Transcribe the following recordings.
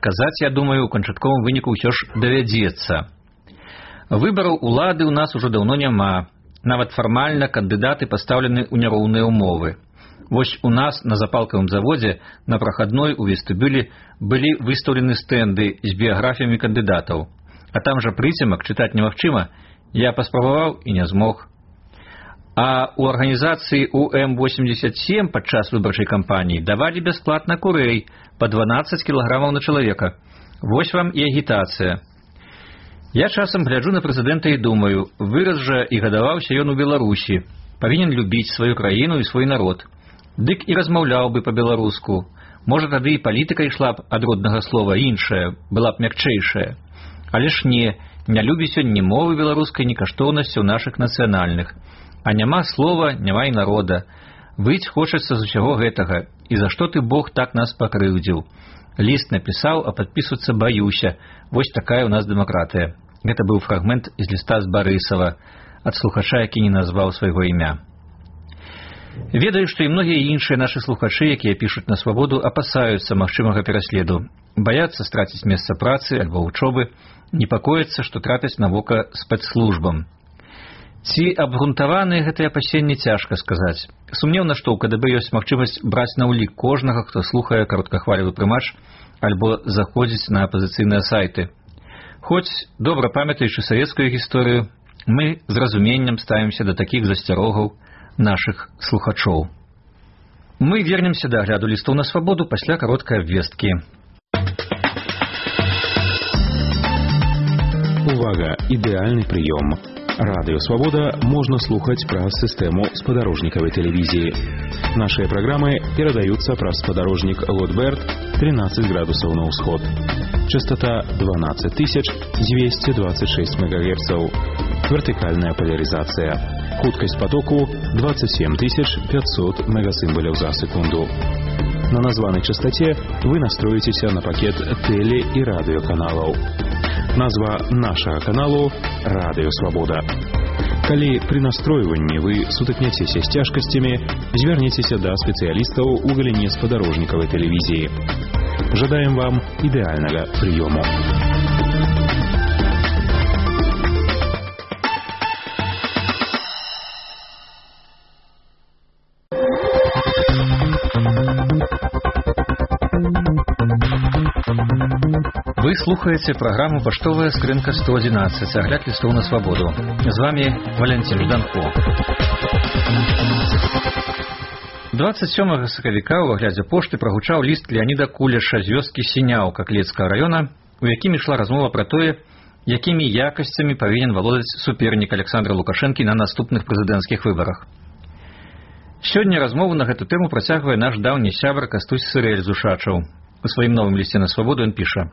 Адказаць, я думаю, у канчатковым выніку ўсё ж давядзецца. Выбараў улады ў нас ужо даўно няма. Нават фармальна кандыдаты пастаўлены ў няроўныя ўмовы. Вось у нас на запалкавым заводзе на прахадной у вестыбюлі былі выстаўлены стэнды з біяграфіямі кандыдатаў. А там жа прыцемак чытаць немагчыма, я паспрабаваў і не змог. А ў арганізацыі УМ-87 падчас выбарчай кампаніі давалі бясплатна курэй па 12 кілаграмаў на чалавека. Вось вам і агітацыя. Я часам гляджу на прэзідэнта і думаю, вырас жа і гадаваўся ён у Беларусі, павінен любіць сваю краіну і свой народ. Дык і размаўляў бы па-беларуску. Можа, тады і палітыка ішла б ад роднага слова іншая, была б мякчэйшая. Але ж не любіць ён ні мовы беларускай, ні каштоўнасцяў нашых нацыянальных. А няма слова, няма і народа. Выць хочацца з усяго гэтага. І за што ты, Бог, так нас пакрыўдзіў? Ліст напісаў, а падпісвацца баюся. Вось такая ў нас дэмакратыя. Гэта быў фрагмент з ліста з Барысава, ад слухача, які не назваў свайго імя. Ведаю, што і многія іншыя нашы слухачы, якія пішуць на свабоду, апасаюцца магчымага пераследу. Баяцца страціць месца працы альбо вучобы, непакояцца, што трапяць на вока спецслужбам. Ці абгрунтаваныя гэтыя апасенні цяжка сказаць. Сумнеўна, што ў КДБ ёсць магчымасць браць на ўлік кожнага, хто слухае кароткахвалевы прымач альбо заходзіць на апазіцыйныя сайты. Хоць, добра памятаючы савецкую гісторыю, мы з разуменнем ставімся да такіх засцярогаў нашых слухачоў. Мы вернемся да агляду лістоў на свабоду пасля кароткай абвесткі. Увага! Ідэальны прыём. Радыё «Свобода» можно слухаць праз сістэму спадарожнікавай тэлевізіі. Нашыя праграмы перадаюцца праз спадарожнік Лотберт 13 градусаў на ўсход. Частота 12226 МГц. Вертыкальная поляризация. Хуткость потоку 27500 мегасимволів за секунду. На названной частоте вы настроитесь на пакет теле- и радиоканалов. Назва нашего каналу «Радио Свобода». Калі при настройванні вы сутыкняцеся з цяжкасцямі, звярніцеся да спецыялістаў у галіне спадарожнікавай тэлевізіі. Жадаем вам ідэальнага прыёму. Вы слухаете программу «Поштовая скрынка 111», огляд листов на свободу. С вами Валентин Жданко. 27 сакавіка ў аглядзе пошты прагучаў ліст Леаніда Кулеша з вёскі Сіняўка Клецкага раёна, у якім ішла размова пра тое, якімі якасцямі павінен валодаць супернік Александра Лукашэнкі на наступных прэзідэнцкіх выбарах. Сёння размову на гэту тэму працягвае наш даўні сябар Кастусь Сырэль з Ушачаў. У сваім новым лісце на свабоду ён піша: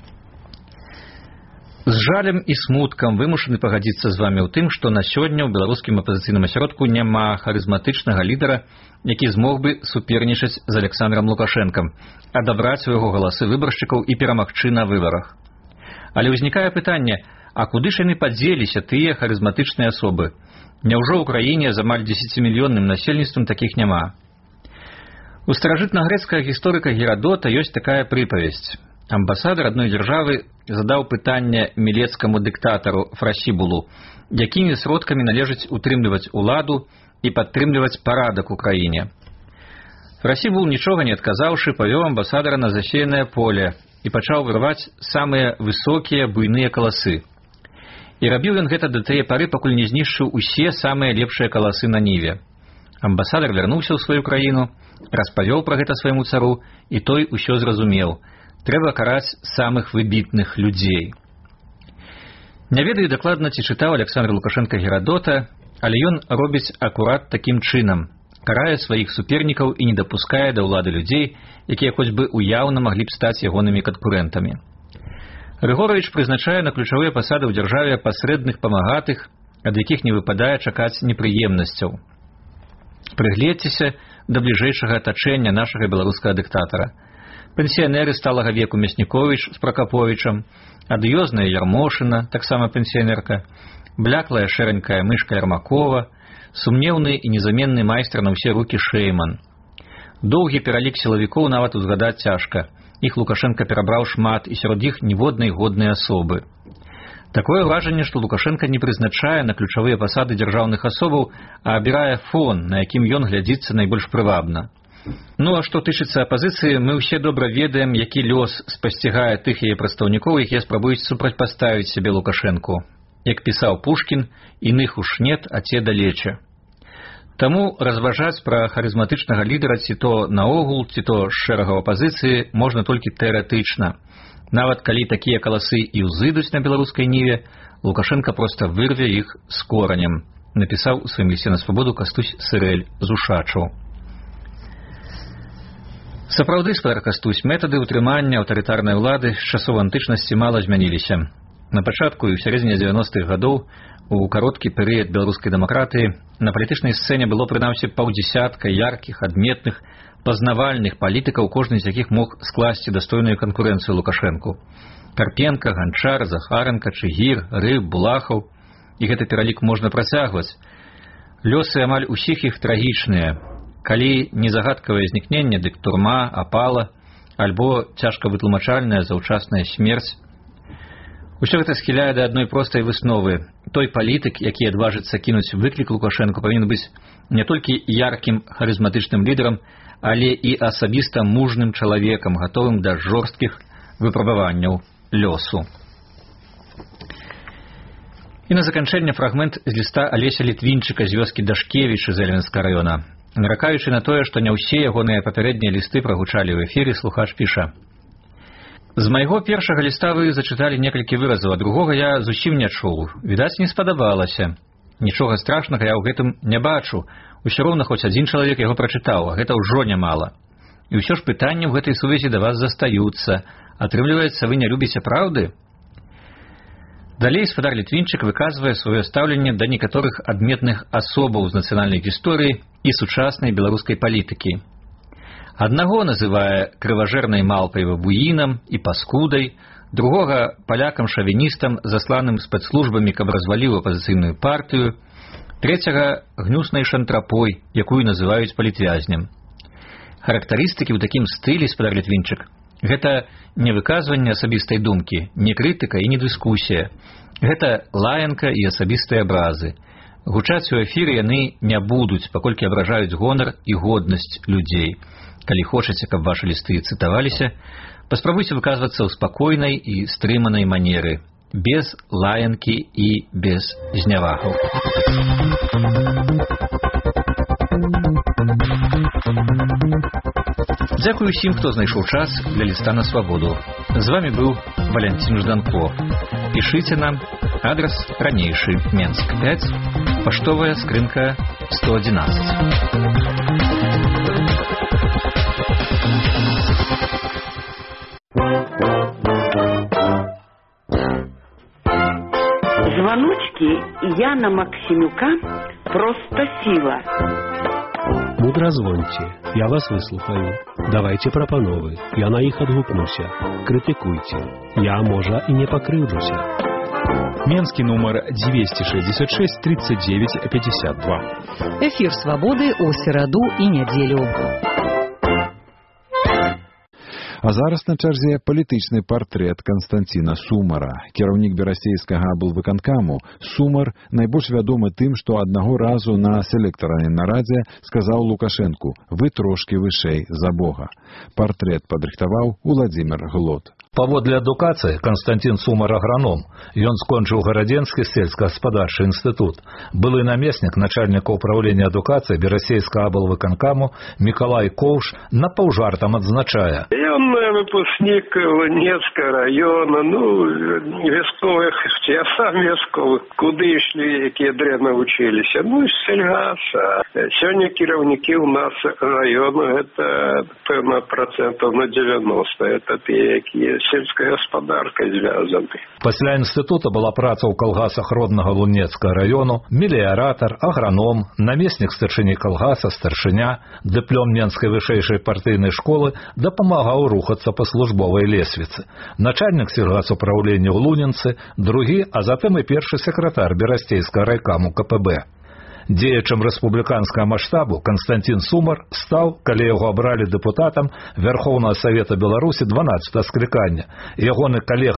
«З жалем і смуткам вымушаны пагадзіцца з вамі ў тым, што на сёння ў беларускім апазіцыйным асяродку няма харызматычнага лідара, які змог бы супернічаць з Александром Лукашэнкам, адабраць у яго галасы выбаршчыкаў і перамагчы на выбарах. Але ўзнікае пытанне, а куды ж яны падзеліся тыя харызматычныя асобы? Няўжо ў краіне з амаль 10-мільённым насельніцтвам такіх няма? У старажытнагрэцкага гісторыка Герадота ёсць такая прыпавесць. Амбасадар адной дзяржавы задаў пытанне мілецкаму дыктатару Фрасібулу, якімі сродкамі належыць утрымліваць уладу і падтрымліваць парадак у краіне. Фрасібул, нічога не адказаўшы, павёў амбасадара на засеянае поле і пачаў вырваць самыя высокія буйныя каласы. І рабіў ён гэта да тае пары, пакуль не знішчыў усе самыя лепшыя каласы на ніве. Амбасадар вярнуўся ў сваю краіну, распавёў пра гэта свайму цару, і той усё зразумеў. Трэба караць самых выбітных людзей. Не ведаю дакладна, ці чытаў Александр Лукашенко Герадота, але ён робіць акурат такім чынам. Карае сваіх супернікаў і не дапускае да ўлады людзей, якія хоць бы уяўна маглі б стаць ягонымі канкурэнтамі. Рыгоровіч прызначае на ключавыя пасады ў дзяржаве пасрэдных памагатых, ад якіх не выпадае чакаць непрыемнасцяў. Прыгледзьцеся да бліжэйшага атачэння нашага беларускага дыктатара. Пенсіянеры сталага веку Мясніковіч з Пракаповічам, адыёзная Ярмошына, таксама пенсіянерка, бляклая шэранькая мышка Ярмакова, сумнеўны і незаменны майстар на ўсе рукі Шэйман. Доўгі пералік сілавікоў нават узгадаць цяжка, іх Лукашенка перабраў шмат, і сярод іх ніводнай годнай асобы. Такое ўражанне, што Лукашенка не прызначае на ключавыя пасады дзяржаўных асобаў, а абірае фон, на якім ён глядзіцца найбольш прывабна. Ну, а што тычыцца апазіцыі, мы ўсе добра ведаем, які лёс спасцігае тых яе прадстаўнікоў, якія спрабуюць супрацьпаставіць сябе Лукашэнку. Як пісаў Пушкін, «Іных уж нет, а те далече». Таму разважаць пра харызматычнага лідара ці то наогул, ці то з шэрагаў апазіцыі можна толькі тэарэтычна. Нават калі такія каласы і ўзыдуць на беларускай ніве, Лукашенка проста вырве іх з коранем, напісаў у сваім лісце на свабоду Кастусь Сырэль з Ушачаў. Сапраўды, спадар Кастусь, метады ўтрымання аўтарытарнай улады з часоў антычнасці мала змяніліся. На пачатку і ў сярэдзіне 90-х гадоў, у кароткі перыяд беларускай дэмакратыі, на палітычнай сцэне было прынамсі паўдзесятка яркіх, адметных, пазнавальных палітыкаў, кожны з якіх мог скласці дастойную канкурэнцыю Лукашэнку. Карпенка, Ганчар, Захаренка, Чыгір, Рыб, Булахаў. І гэты пералік можна працягваць. Лёсы амаль усіх іх трагічныя. Калі не загадкавае знікненне, дык турма, апала, альбо цяжка вытлумачальная заўчасная смерць. Усё гэта схіляе да адной простай высновы. Той палітык, які адважыцца кінуць выклік Лукашэнку, павінен быць не толькі яркім харызматычным лідарам, але і асабіста мужным чалавекам, гатовым да жорсткіх выпрабаванняў лёсу. І на заканчэнне фрагмент з ліста Алеся Літвінчыка з вёскі Дашкевіч з Эльвінскага раёна. Наракаючы на тое, што не ўсе ягоныя папярэднія лісты прагучалі ў эфіры, слухач піша: «З майго першага ліста вы зачыталі некалькі выразаў, а другога я зусім не чуў. Відаць, не спадабалася. Нічога страшнага я ў гэтым не бачу. Усё роўна хоць адзін чалавек яго прачытаў, а гэта ўжо нямала. І ўсё ж пытанні ў гэтай сувязі да вас застаюцца. Атрымліваецца, вы не любіце праўды?» Далей спадар Літвінчык выказвае сваё стаўленне да некаторых адметных асобаў з нацыянальнай гісторыі і сучаснай беларускай палітыкі. Аднаго называе крыважэрнай малпай бабуінам і паскудай, другога палякам-шавіністам, засланым спецслужбамі, каб разваліў апазіцыйную партыю, трэцяга гнюснай шантрапой, якую называюць палітвязнем. Характарыстыкі ў такім стылі, спадар Літвінчык, гэта не выказванне асабістай думкі, не крытыка і не дыскусія. Гэта лаянка і асабістыя абразы. Гучаць у эфіры яны не будуць, паколькі абражаюць гонар і годнасць людзей. Калі хочаце, каб вашы лісты цытаваліся, паспрабуйце выказвацца ў спакойнай і стрыманай манеры, без лаянкі і без знявагаў. Дзякую усім, хто знайшоў час для ліста на свабоду. З вами быў Валянцін Жданко. Пішыце нам, адрес ранейшы, Менск 5, паштовая скрынка 111. Звоночки Яна Максимюка просто сила. Мудра звоньте, я вас выслухаю. Давайте прапановы, я на іх адгукнуся. Крытыкуйте, я, можа, і не пакрыўджуся. Менскі нумар 266 39 52. Эфир «Свободы» о сераду і нядзелю. А зараз на чарзе палітычны партрэт Канстанціна Сумара. Кіраўнік берасцейскага аблвыканкаму Сумар найбольш вядомы тым, што аднаго разу на селектарнай нарадзе сказаў Лукашэнку: «Вы трошкі вышэй за Бога». Партрэт падрыхтаваў Уладзімир Глот. Паводле адукацыі Канстанцін Сумар аграном. Ён скончыў Гарадзенскі сельскагаспадарчы інстытут. Былы намеснік начальніка ўпраўлення адукацыі берасцейскага аблвыканкаму Мікалай Коўш напаўжартам адзначае: Ён выпускнік Лунецкага района, вясковых, я сам вясковы. Куды ішлі, якія дрэнна вучыліся? Сельгас. Сёння кіраўнікі ў нас району, гэта, пэўна, процентаў на 90. Это тыя, якія сельская гаспадарка звязаны. Пасля інстытута была праца ў калгасах роднага Лунецкага району, меліяратар, аграном, намеснік старшыні калгаса, старшыня, дыплом Менскай вышэйшай партыйнай школы, дапамагаў рухацца па службовай лесвіцы. Начальнік сельгасупраўлення ў Лунінцы, другі, а затым і першы сакратар берасцейскага райкаму КПБ. Дзеячам рэспубліканскага маштабу Канстантин Сумар стаў, калі яго абралі дэпутатам Вярхоўнага Савета Беларусі 12 склікання. Ягоны калега